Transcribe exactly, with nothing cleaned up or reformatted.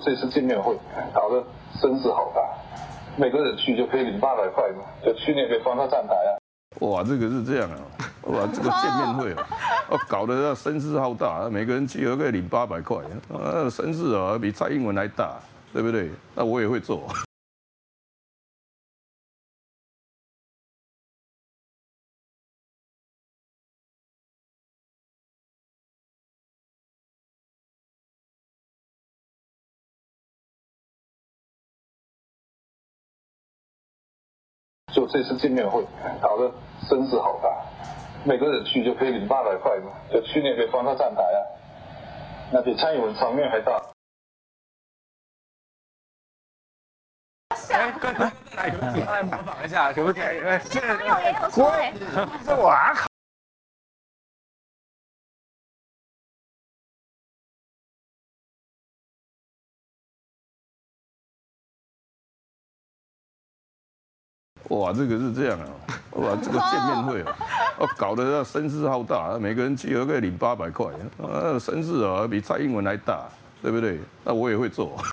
这次见面会搞得声势好大，每个人去就可以领八百块嘛，就去年可以帮他站台啊。 哇，这个是这样啊，哇，这个见面会啊，哦，搞得要声势浩大，每个人去都可以领八百块，啊，声势啊比蔡英文还大，对不对？那我也会做。 就这次见面会搞得声势好大，每个人去就可以领八百块嘛，就去年可以帮他站台啊，那比蔡英文场面还大。 哎，哥哥，来，来模仿一下，可不可以？哎，这有也有说哎， 这哇靠！ 哇，这个是这样啊，哇，这个见面会啊，哦，搞得要声势浩大，每个人去都可以领八百块，啊，声势啊比蔡英文还大，对不对？那我也会做。